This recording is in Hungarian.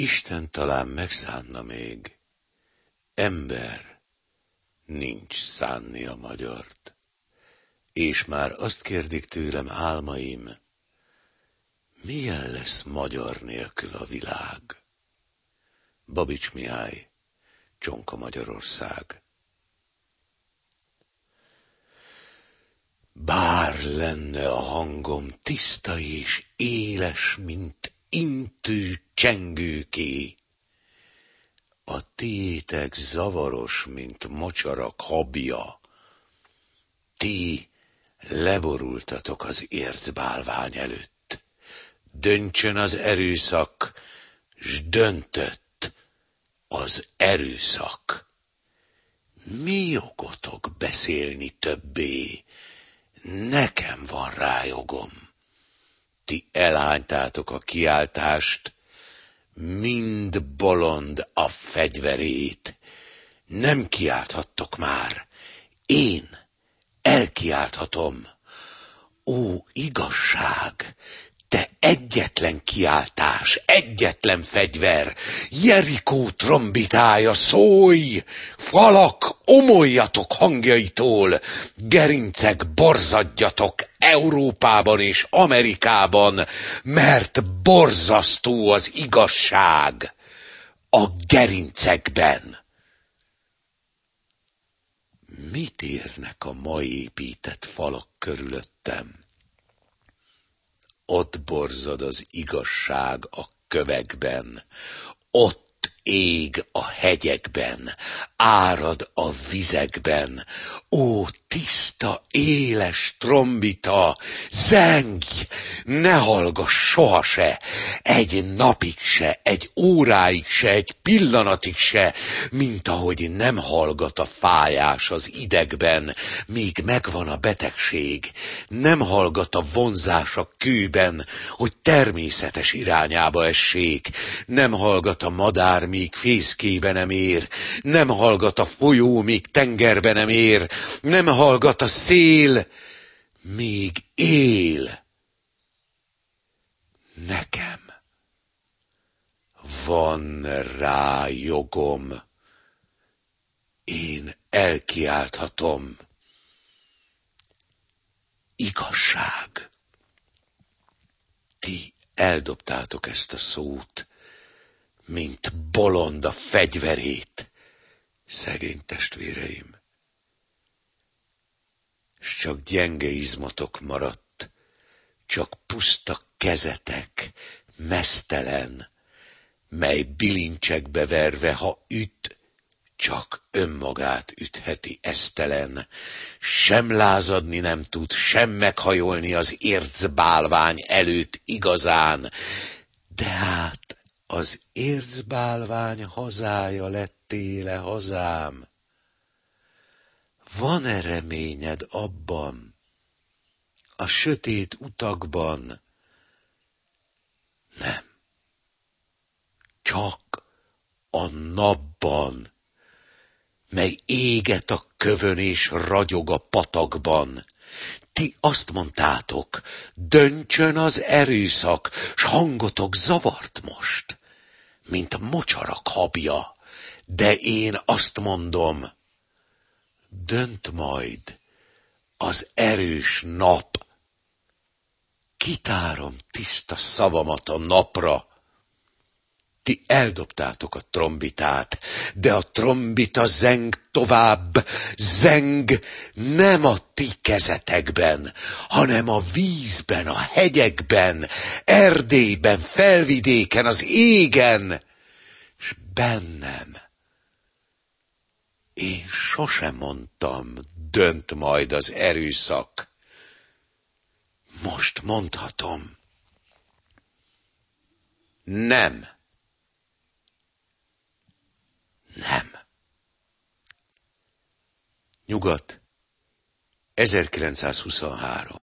Isten talán megszánna még. Ember nincs szánni a magyart. És már azt kérdik tőlem álmaim, milyen lesz magyar nélkül a világ? Babics Mihály, Csonka, Magyarország. Bár lenne a hangom tiszta és éles, mint intő csengőké, a tiétek zavaros, mint mocsarak habja. Ti leborultatok az ércbálvány előtt. Döntsön az erőszak, s döntött az erőszak. Mi jogotok beszélni többé? Nekem van rá jogom. Ti elhánytátok a kiáltást, mind bolond a fegyverét. Nem kiálthattok már, én elkiálthatom. Ó, igazság, te egyetlen kiáltás, egyetlen fegyver, Jerikó trombitája, szólj! Falak, omoljatok hangjaitól, gerincek, borzadjatok Európában és Amerikában, mert borzasztó az igazság a gerincekben. Mit érnek a ma épített falak körülöttem? Ott borzad az igazság a kövekben, ott ég a hegyekben, árad a vizekben. Ó, tiszta, éles trombita, zengj, ne hallgass soha se, egy napig se, egy óráig se, egy pillanatig se, mint ahogy nem hallgat a fájás az idegben, míg megvan a betegség, nem hallgat a vonzás a kőben, hogy természetes irányába essék, nem hallgat a madár, míg fészkébe nem ér, nem hallgat a folyó, míg tengerbe nem ér, nem hallgat a szél, míg él. Nekem van rá jogom, én elkiálthatom. Igazság. Ti eldobtátok ezt a szót, mint bolond a fegyverét, szegény testvéreim. S csak gyenge izmotok maradt, csak puszta kezetek, meztelen, mely bilincsekbe verve, ha üt, csak önmagát ütheti esztelen. Sem lázadni nem tud, sem meghajolni az ércbálvány előtt igazán, de hát az ércbálvány hazája lettél-e hazám? Van-e reményed abban, a sötét utakban? Nem. Csak a napban, mely éget a kövön és ragyog a patakban. Ti azt mondtátok, döntsön az erőszak, s hangotok zavart most, mint mocsarak habja, de én azt mondom, dönt majd az erős nap. Kitárom tiszta szavamat a napra. Ti eldobtátok a trombitát, de a trombita zeng tovább, zeng nem a ti kezetekben, hanem a vízben, a hegyekben, Erdélyben, felvidéken, az égen, s bennem. Én sosem mondtam, dönt majd az erőszak. Most mondhatom. Nem. Nem. Nyugat, 1923.